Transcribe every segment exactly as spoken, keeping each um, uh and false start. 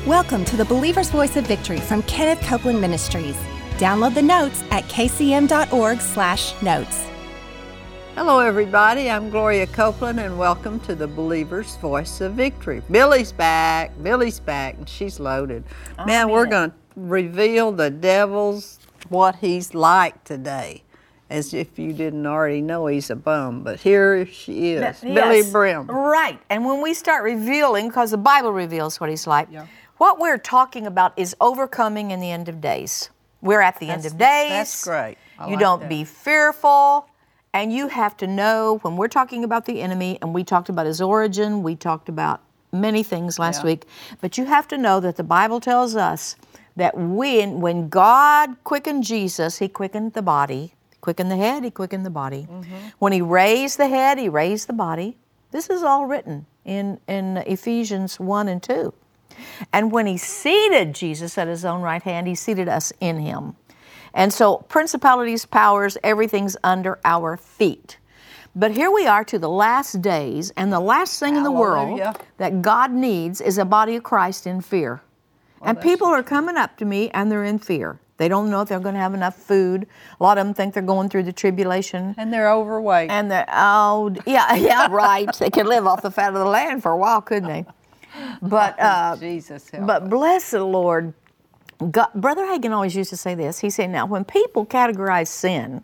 Welcome to the Believer's Voice of Victory from Kenneth Copeland Ministries. Download the notes at kcm.org slash notes. Hello, everybody. I'm Gloria Copeland, and welcome to the Believer's Voice of Victory. Billy's back. Billy's back, and she's loaded. Oh, man, man, we're going to reveal the devil's, what he's like today. As if you didn't already know he's a bum, but here she is, Yes. Billy Brim. Right, and when we start revealing, because the Bible reveals what he's like, yeah. what we're talking about is overcoming in the end of days. We're at the that's, end of days. That's great. I you like don't that. be fearful, and you have to know when we're talking about the enemy, and we talked about his origin, we talked about many things last yeah. week, but you have to know that the Bible tells us that when, when God quickened Jesus, he quickened the body. Quickened the head, he quickened the body. Mm-hmm. When he raised the head, he raised the body. This is all written in, in Ephesians one and two. And when he seated Jesus at his own right hand, he seated us in him. And so principalities, powers, everything's under our feet. But here we are to the last days, and the last thing Hallelujah. in the world that God needs is a body of Christ in fear. Well, and people are coming up to me, and they're in fear. They don't know if they're going to have enough food. A lot of them think they're going through the tribulation. And they're overweight. And they're, oh, yeah, yeah, right. They could live off the fat of the land for a while, couldn't they? But, uh, oh, Jesus help but us. bless the Lord. God, Brother Hagin always used to say this. He said, now, when people categorize sin,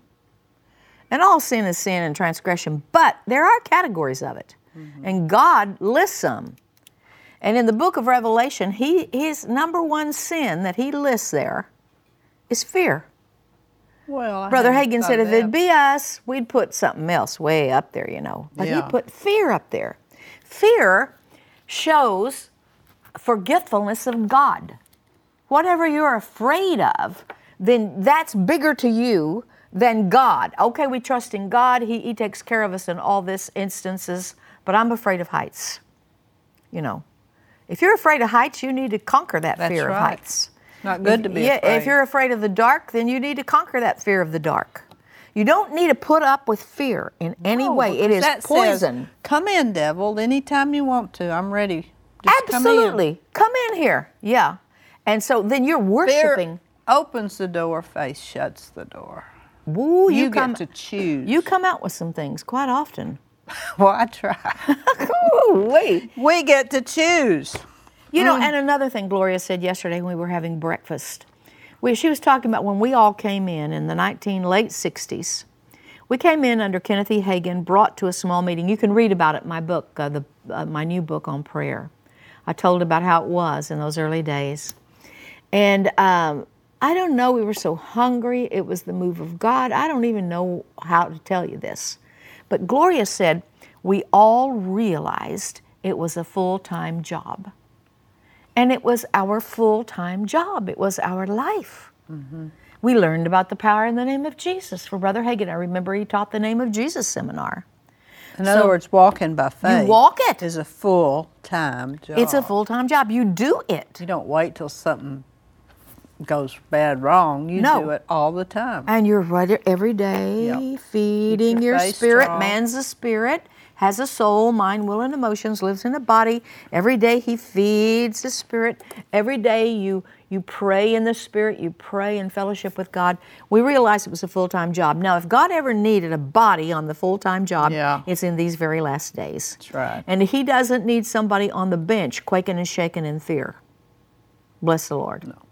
and all sin is sin and transgression, but there are categories of it. Mm-hmm. And God lists them. And in the book of Revelation, he his number one sin that he lists there is fear. Well, I Brother Hagin said if that. it'd be us, we'd put something else way up there, you know. But yeah. he put fear up there. Fear shows forgetfulness of God. Whatever you're afraid of, then that's bigger to you than God. Okay, we trust in God. He, he takes care of us in all these instances, but I'm afraid of heights. You know, if you're afraid of heights, you need to conquer that that's fear right. of heights. Not good if, to be yeah, afraid. If you're afraid of the dark, then you need to conquer that fear of the dark. You don't need to put up with fear in any no, way. It is that poison. Says, come in, devil, anytime you want to. I'm ready. Just Absolutely. Come in. Come in here. Yeah. And so then you're worshiping. Fear opens the door, faith shuts the door. Ooh, you, you come, get to choose. You come out with some things quite often. Well, I try. Ooh, wait. We get to choose. You know, Mm. and another thing Gloria said yesterday when we were having breakfast, we, she was talking about when we all came in in the nineteen late sixties. We came in under Kenneth E. Hagin, brought to a small meeting. You can read about it in my book, uh, the uh, my new book on prayer. I told about how it was in those early days. And um, I don't know, we were so hungry. It was the move of God. I don't even know how to tell you this. But Gloria said, we all realized it was a full-time job. And it was our full-time job. It was our life. Mm-hmm. We learned about the power in the name of Jesus. For Brother Hagin, I remember he taught the Name of Jesus seminar. In so other words, walking by faith. You walk it. Is a full-time job. It's a full-time job. You do it. You don't wait till something goes bad wrong. You no. do it all the time. And you're right there every day, yep. feeding your, your spirit. strong. Man's a spirit, has a soul, mind, will, and emotions, lives in a body. Every day he feeds the spirit. Every day you you pray in the spirit. You pray in fellowship with God. We realized it was a full-time job. Now, if God ever needed a body on the full-time job, yeah. it's in these very last days. That's right. And he doesn't need somebody on the bench quaking and shaking in fear. Bless the Lord. No.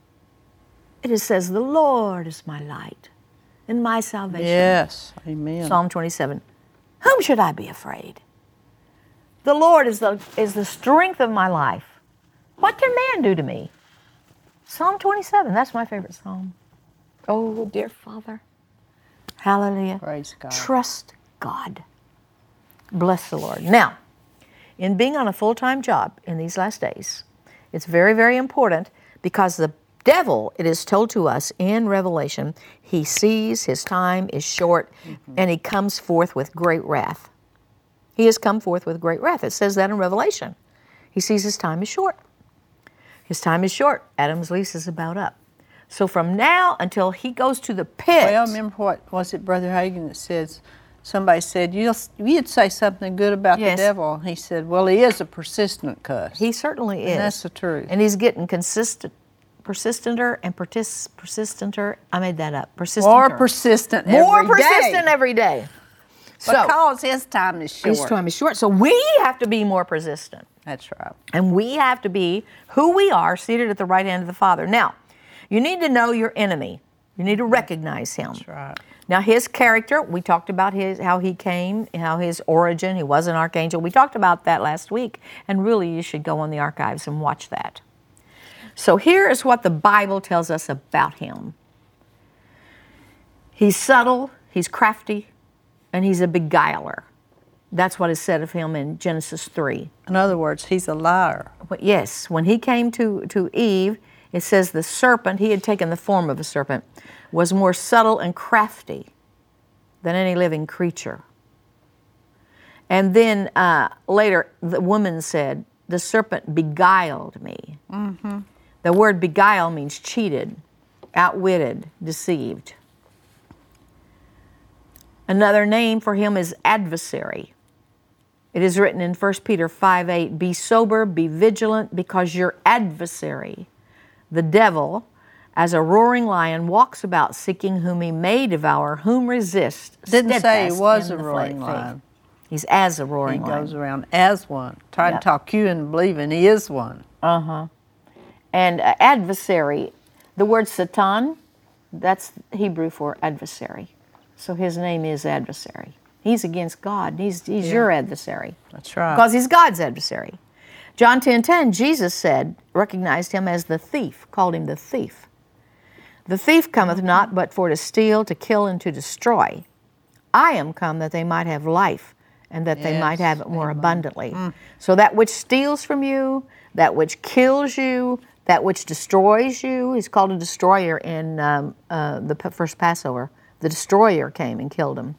It just says, the Lord is my light and my salvation. Yes, amen. Psalm twenty-seven. Whom should I be afraid? The Lord is the, is the strength of my life. What can man do to me? Psalm twenty-seven, that's my favorite psalm. Oh, dear Father. Hallelujah. Praise God. Trust God. Bless the Lord. Now, in being on a full-time job in these last days, it's very, very important because the devil, it is told to us in Revelation, he sees his time is short, mm-hmm. and he comes forth with great wrath. He has come forth with great wrath. It says that in Revelation. He sees his time is short. His time is short. Adam's lease is about up. So from now until he goes to the pit. Well, remember what, was it Brother Hagin that says, Somebody said, You'll, you'd say something good about Yes. the devil. He said, well, he is a persistent cuss. He certainly is. And that's the truth. And he's getting consistent, persistenter and pertis, persistenter. I made that up. Persistenter. More persistent More every day. persistent every day. So, Because his time is short. his time is short. So we have to be more persistent. That's right. And we have to be who we are, seated at the right hand of the Father. Now, you need to know your enemy. You need to recognize him. That's right. Now, his character, we talked about his how he came, how his origin, he was an archangel. We talked about that last week, and really you should go on the archives and watch that. So here is what the Bible tells us about him. He's subtle, he's crafty, and he's a beguiler. That's what is said of him in Genesis three. In other words, he's a liar. But yes, when he came to, to Eve, it says the serpent, he had taken the form of a serpent, was more subtle and crafty than any living creature. And then uh, later, the woman said, the serpent beguiled me. Mm-hmm. The word beguile means cheated, outwitted, deceived. Another name for him is adversary. It is written in First Peter five eight, be sober, be vigilant, because your adversary, the devil, as a roaring lion, walks about seeking whom he may devour, whom resist. Didn't say he steadfast was in a the roaring faith. lion. He's as a He roaring lion. goes around as one, trying Yep. to talk you into believing he is one. Uh-huh. And uh, adversary, the word Satan, that's Hebrew for adversary. So his name is adversary. He's against God. He's, he's Yeah. your adversary. That's right. Because he's God's adversary. John ten ten, Jesus said, recognized him as the thief, called him the thief. The thief cometh not but for to steal, to kill, and to destroy. I am come that they might have life, and that they might Yes, have it more amen. abundantly. So that which steals from you, that which kills you, that which destroys you, he's called a destroyer in um, uh, the p- first Passover. The destroyer came and killed him.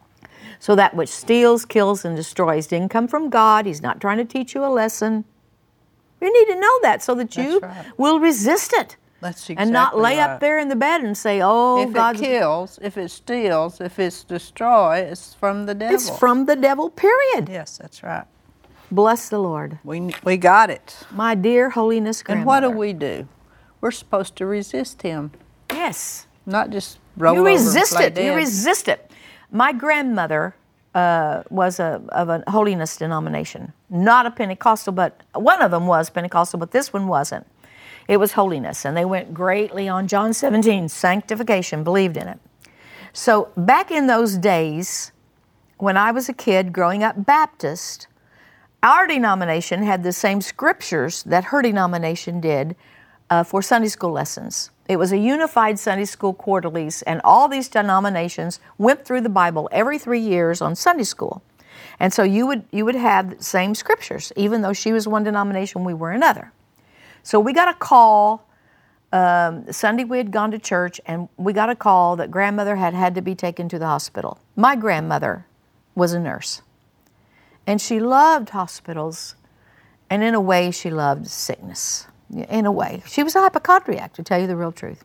So that which steals, kills, and destroys didn't come from God. He's not trying to teach you a lesson. You need to know that so that you That's right. will resist it. That's And not exactly lay right. up there in the bed and say, oh, If God's... it kills, if it steals, if it's destroy, it's from the devil. It's from the devil, period. Yes, that's right. Bless the Lord. We we got it. My dear holiness And grandmother. what do we do? We're supposed to resist him, Yes. not just roll You over resist and play it. You dead. resist it. My grandmother uh, was a, of a holiness denomination, not a Pentecostal, but one of them was Pentecostal, but this one wasn't. It was holiness, and they went greatly on John seventeen, sanctification, believed in it. So back in those days, when I was a kid growing up Baptist, our denomination had the same scriptures that her denomination did uh, for Sunday school lessons. It was a unified Sunday school quarterlies, and all these denominations went through the Bible every three years on Sunday school. And so you would you would have the same scriptures, even though she was one denomination, we were another. So we got a call, um, Sunday we had gone to church, and we got a call that grandmother had had to be taken to the hospital. My grandmother was a nurse, and she loved hospitals, and in a way she loved sickness. In a way. She was a hypochondriac, to tell you the real truth.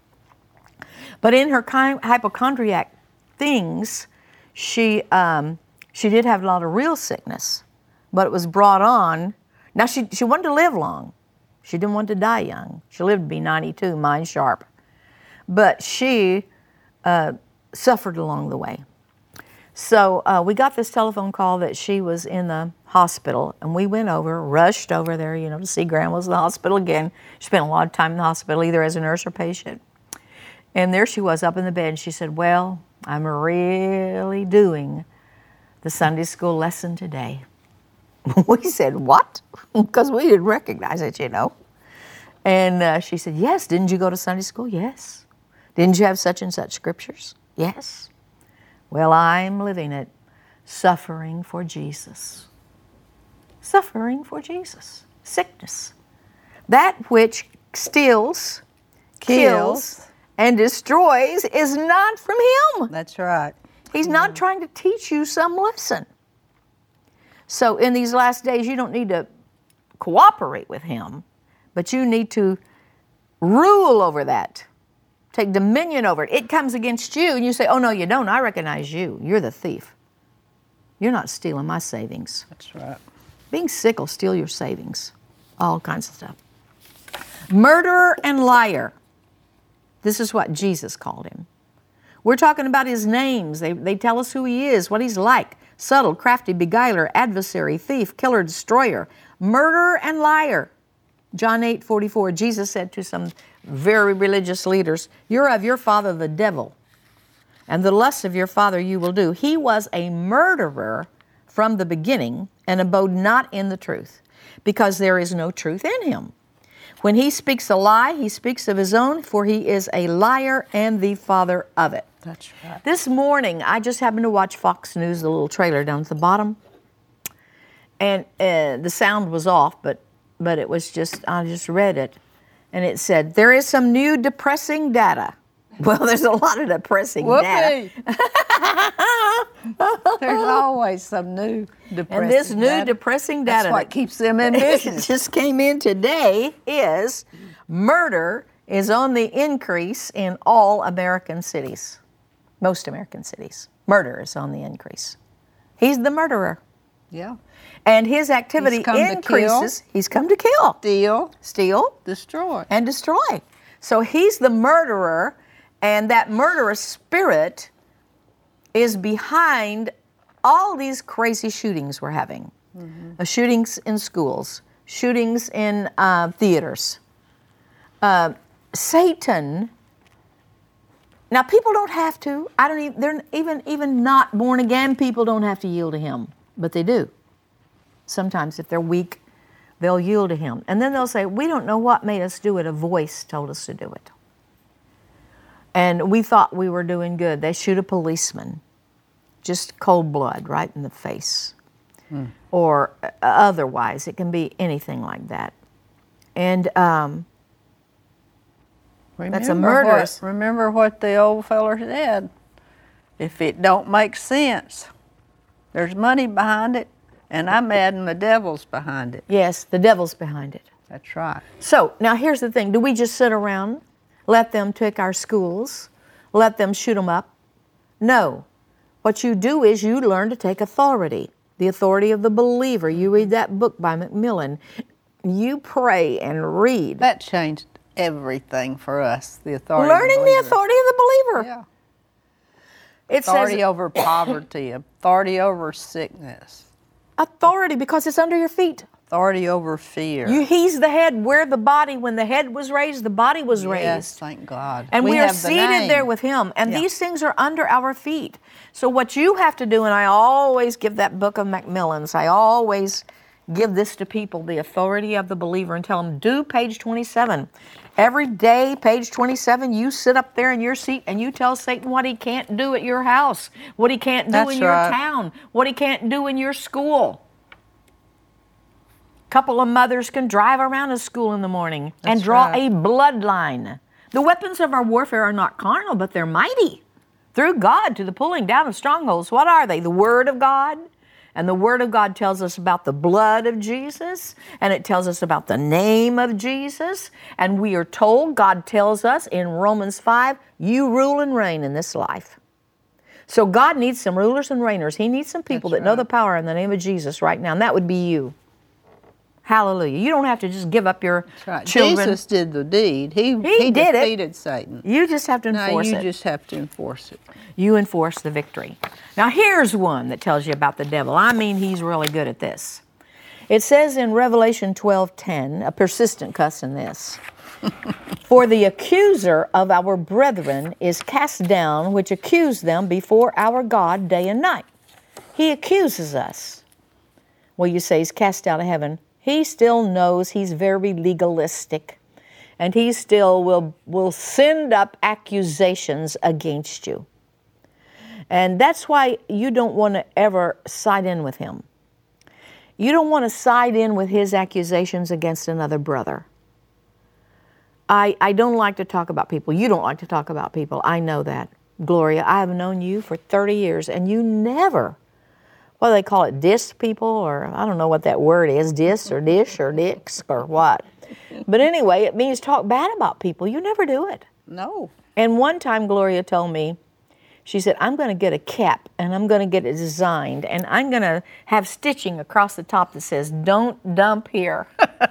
But in her kind hypochondriac things, she um, she did have a lot of real sickness, but it was brought on. Now, she, she wanted to live long. She didn't want to die young. She lived to be ninety-two, mind sharp. But she uh, suffered along the way. So uh, we got this telephone call that she was in the hospital, and we went over, rushed over there, you know, to see Grandma's in the hospital again. She spent a lot of time in the hospital, either as a nurse or patient. And there she was up in the bed, and she said, well, I'm really doing the Sunday school lesson today. We said, what? Because we didn't recognize it, you know. And uh, she said, yes, didn't you go to Sunday school? Yes. Didn't you have such and such scriptures? Yes. Well, I'm living it, suffering for Jesus. Suffering for Jesus. Sickness. That which steals, kills, Kills. and destroys is not from him. That's right. He's not trying to teach you some lesson. So in these last days, you don't need to cooperate with him, but you need to rule over that. Take dominion over it. It comes against you, and you say, oh, no, you don't. I recognize you. You're the thief. You're not stealing my savings. That's right. Being sick will steal your savings. All kinds of stuff. Murderer and liar. This is what Jesus called him. We're talking about his names. They, they tell us who he is, what he's like. Subtle, crafty, beguiler, adversary, thief, killer, destroyer. Murderer and liar. John eight forty-four, Jesus said to some very religious leaders, you're of your father the devil, and the lusts of your father you will do. He was a murderer from the beginning and abode not in the truth, because there is no truth in him. When he speaks a lie, he speaks of his own, for he is a liar and the father of it. That's right. This morning, I just happened to watch Fox News, the little trailer down at the bottom, and uh, the sound was off, but but it was just, I just read it, and it said, there is some new depressing data. Well, there's a lot of depressing data. There's always some new depressing And this new data. depressing data That's what that keeps them in business. just came in today is murder is on the increase in all American cities. Most American cities. Murder is on the increase. He's the murderer. Yeah. And his activity He's come to increases. kill, He's come to kill, Steal, steal, destroy. and destroy. So he's the murderer, and that murderous spirit is behind all these crazy shootings we're having. Mm-hmm. Uh, shootings in schools, shootings in uh, theaters. Uh, Satan. Now, people don't have to. I don't even. They're even even not born again people don't have to yield to him, but they do. Sometimes, if they're weak, they'll yield to him, and then they'll say, "We don't know what made us do it. A voice told us to do it, and we thought we were doing good." They shoot a policeman, just cold blood, right in the face, hmm. or uh, otherwise. It can be anything like that, and. Um, Remember That's a murderous. What, remember what the old feller said. If it don't make sense, there's money behind it, and I'm adding the devil's behind it. Yes, the devil's behind it. That's right. So now here's the thing. Do we just sit around, let them take our schools, let them shoot them up? No. What you do is you learn to take authority, the authority of the believer. You read that book by Macmillan. You pray and read. That changed everything for us, the authority Learning of the, the authority of the believer. Yeah. It authority says, over poverty, authority over sickness. Authority because it's under your feet. Authority over fear. You, he's the head. We're the body. When the head was raised, the body was raised. Yes, thank God. And we, we are have the seated name. there with him. And yeah. these things are under our feet. So what you have to do, and I always give that book of Macmillan's, I always give this to people, the authority of the believer, and tell them, do page twenty-seven. Every day, page twenty-seven, you sit up there in your seat and you tell Satan what he can't do at your house, what he can't do That's in your right. town, what he can't do in your school. A couple of mothers can drive around a school in the morning That's and draw right. a bloodline. The weapons of our warfare are not carnal, but they're mighty through God to the pulling down of strongholds. What are they? The Word of God. And the Word of God tells us about the blood of Jesus, and it tells us about the name of Jesus. And we are told, God tells us in Romans five, you rule and reign in this life. So God needs some rulers and reigners. He needs some people That's that know right. the power in the name of Jesus right now, and that would be you. Hallelujah. You don't have to just give up your That's right. children. Jesus did the deed. He, He he did it. defeated Satan. You just have to Now enforce you it. just have to enforce it. You enforce the victory. Now here's one that tells you about the devil. I mean, he's really good at this. It says in Revelation twelve ten, a persistent cuss in this, for the accuser of our brethren is cast down, which accuse them before our God day and night. He accuses us. Well, you say he's cast out of heaven. He still knows he's very legalistic, and he still will, will send up accusations against you. And that's why you don't want to ever side in with him. You don't want to side in with his accusations against another brother. I, I don't like to talk about people. You don't like to talk about people. I know that. Gloria, I have known you for thirty years, and you never, what do they call it, diss people, or I don't know what that word is, diss or dish or dicks or what. But anyway, it means talk bad about people. You never do it. No. And one time Gloria told me, She said, I'm going to get a cap and I'm going to get it designed and I'm going to have stitching across the top that says, don't dump here.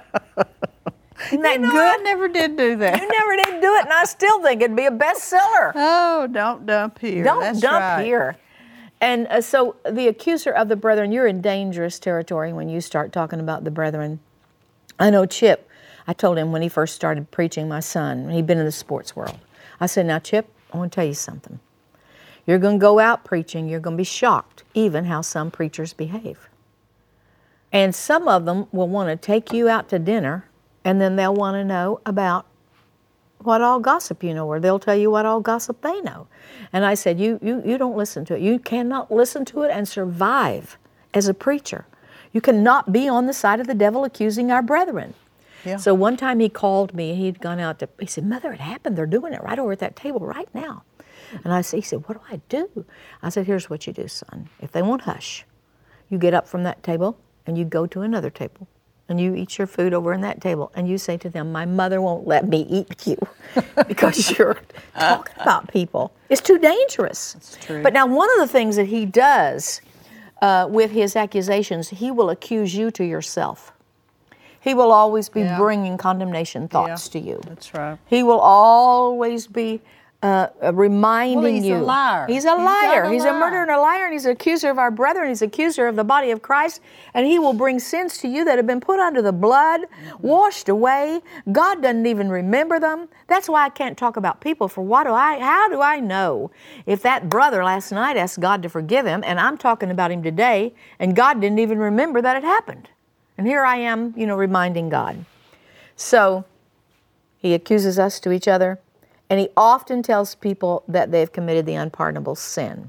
Isn't that You know, good? I never did do that. You never did do it, and I still think it'd be a bestseller. Oh, don't dump here. Don't That's dump right. here. And uh, so the accuser of the brethren, you're in dangerous territory when you start talking about the brethren. I know Chip, I told him when he first started preaching, my son, he'd been in the sports world. I said, now Chip, I want to tell you something. You're going to go out preaching, you're going to be shocked, even how some preachers behave. And some of them will want to take you out to dinner, and then they'll want to know about what all gossip you know, or they'll tell you what all gossip they know. And I said, you, you, you don't listen to it. You cannot listen to it and survive as a preacher. You cannot be on the side of the devil accusing our brethren. Yeah. So one time he called me, he'd gone out to, he said, Mother, it happened. They're doing it right over at that table right now. And I said, he said, what do I do? I said, here's what you do, son. If they won't hush, you get up from that table and you go to another table. And you eat your food over in that table, and you say to them, my mother won't let me eat you because you're talking about people. It's too dangerous. That's true. But now one of the things that he does uh, with his accusations, he will accuse you to yourself. He will always be Yeah. bringing condemnation thoughts Yeah, to you. That's right. He will always be uh, uh, reminding Well, he's a you. liar. He's a He's liar. got a He's a lie. murderer and a liar, and he's an accuser of our brethren. He's an accuser of the body of Christ, and he will bring sins to you that have been put under the blood, washed away. God doesn't even remember them. That's why I can't talk about people. For what do I? How do I know if that brother last night asked God to forgive him, and I'm talking about him today, and God didn't even remember that it happened? And here I am, you know, reminding God. So he accuses us to each other, and he often tells people that they've committed the unpardonable sin.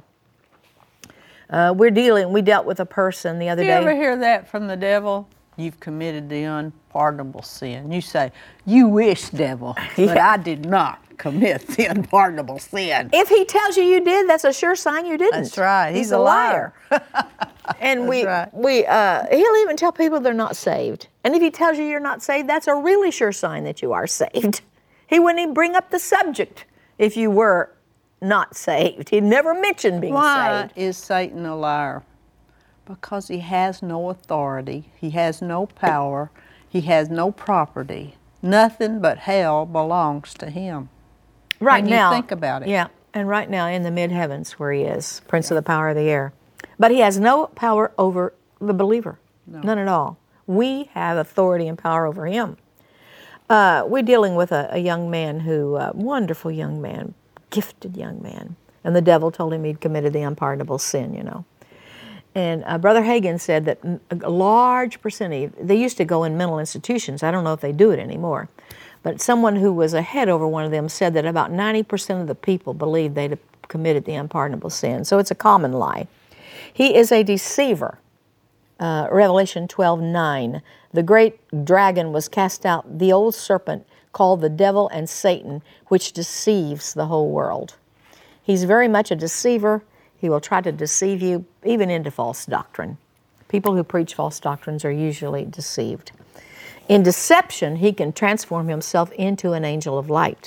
Uh, we're dealing, we dealt with a person the other You day. ever hear that from the devil? You've committed the unpardonable sin. You say, you wish, devil, but Yeah. I did not commit the unpardonable sin. If he tells you you did, that's a sure sign you didn't. That's right. He's, He's a a liar. liar. And we, right. we, uh, he'll even tell people they're not saved. And if he tells you you're not saved, that's a really sure sign that you are saved. He wouldn't even bring up the subject if you were not saved. He'd never mention being Why saved. is Satan a liar? Because he has no authority. He has no power. He has no property. Nothing but hell belongs to him. Right When you now, think about it. Yeah, and right now in the mid-heavens where he is, Prince of the power of the air. But he has no power over the believer, none at all. We have authority and power over him. Uh, we're dealing with a, a young man who, uh, wonderful young man, gifted young man, and the devil told him he'd committed the unpardonable sin, you know. And uh, Brother Hagin said that a large percentage, they used to go in mental institutions. I don't know if they do it anymore. But someone who was a head over one of them said that about ninety percent of the people believed they'd committed the unpardonable sin. So it's a common lie. He is a deceiver. Uh, Revelation twelve nine. The great dragon was cast out, the old serpent called the devil and Satan, which deceives the whole world. He's very much a deceiver. He will try to deceive you even into false doctrine. People who preach false doctrines are usually deceived. In deception, he can transform himself into an angel of light.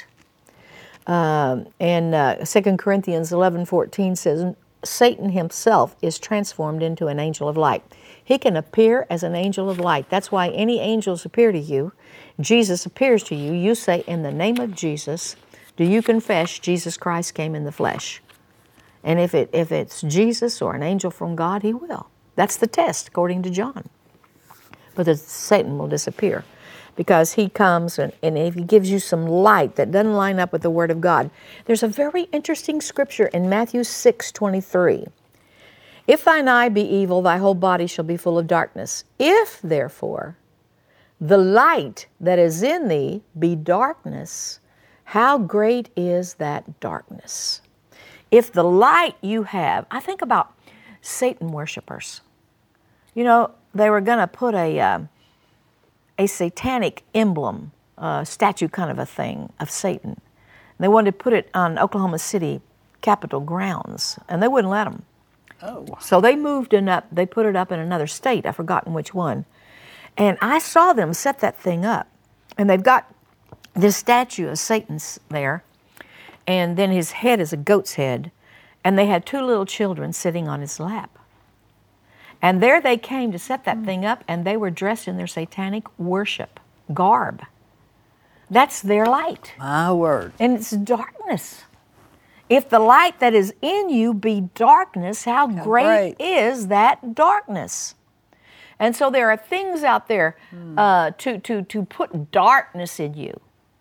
Um, and uh, Second Corinthians eleven fourteen says, Satan himself is transformed into an angel of light. He can appear as an angel of light. That's why any angels appear to you. Jesus appears to you. You say, in the name of Jesus, do you confess Jesus Christ came in the flesh? And if it if it's Jesus or an angel from God, he will. That's the test, according to John. But the, Satan will disappear because he comes and, and if he gives you some light that doesn't line up with the Word of God. There's a very interesting scripture in Matthew six twenty-three. If thine eye be evil, thy whole body shall be full of darkness. If, therefore, the light that is in thee be darkness, how great is that darkness? If the light you have, I think about Satan worshipers. You know, they were going to put a uh, a satanic emblem, uh, statue kind of a thing of Satan. And they wanted to put it on Oklahoma City Capitol grounds, and they wouldn't let them. Oh. So they moved it up. They put it up in another state. I've forgotten which one. And I saw them set that thing up, and they've got this statue of Satan's there, and then his head is a goat's head, And they had two little children sitting on his lap. And there they came to set that thing up, and they were dressed in their satanic worship garb. That's their light. My word. And it's darkness. If the light that is in you be darkness, how, how great, great is that darkness? And so there are things out there mm. uh, to, to, to put darkness in you.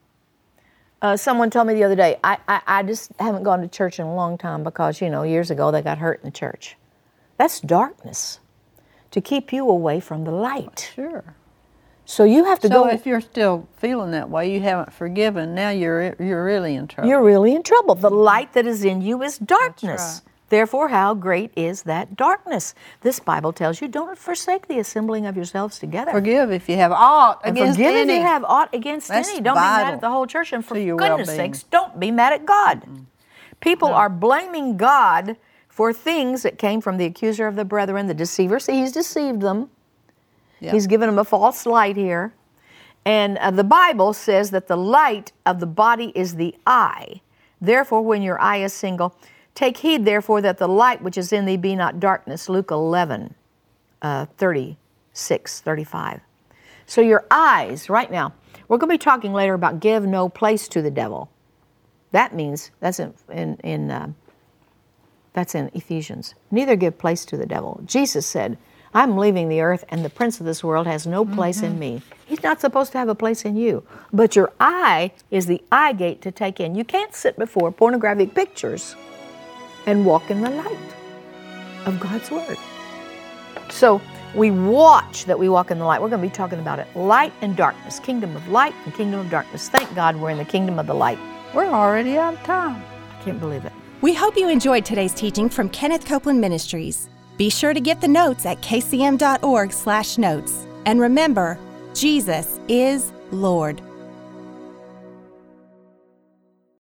Uh, someone told me the other day, I, I, I just haven't gone to church in a long time because, you know, years ago they got hurt in the church. That's darkness, to keep you away from the light. Sure. So you have to so go. So if you're still feeling that way, you haven't forgiven, now you're you're really in trouble. You're really in trouble. The light that is in you is darkness. That's right. Therefore, how great is that darkness? This Bible tells you, don't forsake the assembling of yourselves together. Forgive if you have aught and against forgive any. if you have aught against That's any. Don't vital be mad at the whole church. And for your goodness well-being. sakes, don't be mad at God. Mm-hmm. People no. are blaming God for things that came from the accuser of the brethren, the deceiver. See, he's deceived them. Yep. He's given them a false light here. And uh, the Bible says that the light of the body is the eye. Therefore, when your eye is single, take heed, therefore, that the light which is in thee be not darkness. Luke eleven, uh, thirty-six, thirty-five. So your eyes, right now, we're going to be talking later about give no place to the devil. That means, that's in, in, in uh, that's in Ephesians. Neither give place to the devil. Jesus said, I'm leaving the earth, and the prince of this world has no place mm-hmm. in me. He's not supposed to have a place in you. But your eye is the eye gate to take in. You can't sit before pornographic pictures and walk in the light of God's Word. So we watch that we walk in the light. We're going to be talking about it. Light and darkness, kingdom of light and kingdom of darkness. Thank God we're in the kingdom of the light. We're already out of time. I can't believe it. We hope you enjoyed today's teaching from Kenneth Copeland Ministries. Be sure to get the notes at k c m dot org slash notes. And remember, Jesus is Lord.